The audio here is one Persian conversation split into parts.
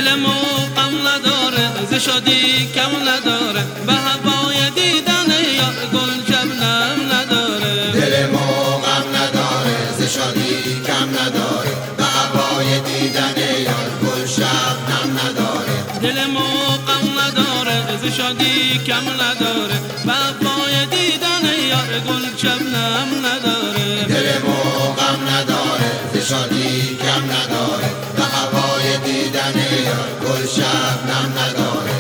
دلمو غم نداره ز شادی کم نداره به هوای دیدن یار گل شبنم نداره دلمو غم نداره ز شادی کم نداره به هوای دیدن یار گل شبنم نداره دلمو غم نداره ز شادی کم نداره به هوای دیدن یار گل شبنم نداره دلمو غم نداره ز شادی کم نداره به هوای دیدن یار گل شبنم نداره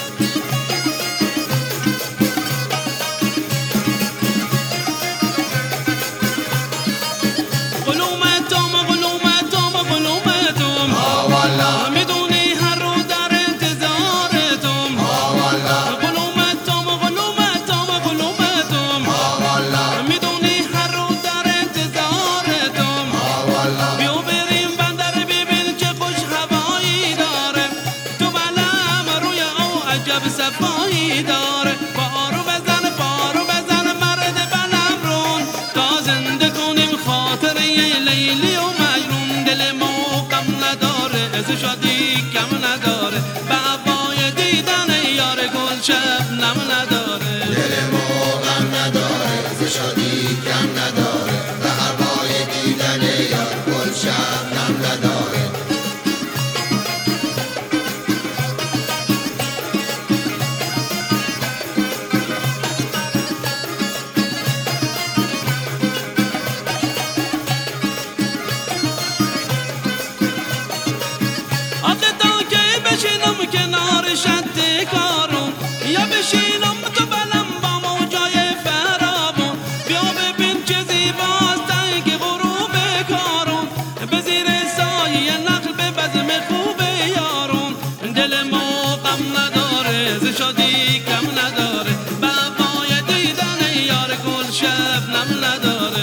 صفایی داره بارو بزن مرد بلمرون تا زنده کنیم خاطره لیلی و مجنون دلمو غم نداره ز شادی کم نداره به هوای دیدن یار گل شبنم نداره دلمو غم نداره ز شادی کم نداره به هوای دیدن یار گل شبنم نداره بشینم کنار شط کارون یا بشینم تو بلم با موجای فرابون بیا ببین چه زیباست تنگ غروب کارون به زیر سایه نقل به بزم خوب یارون دلمو غم نداره ز شادی کم نداره به هوای دیدن یار گل شبنم نداره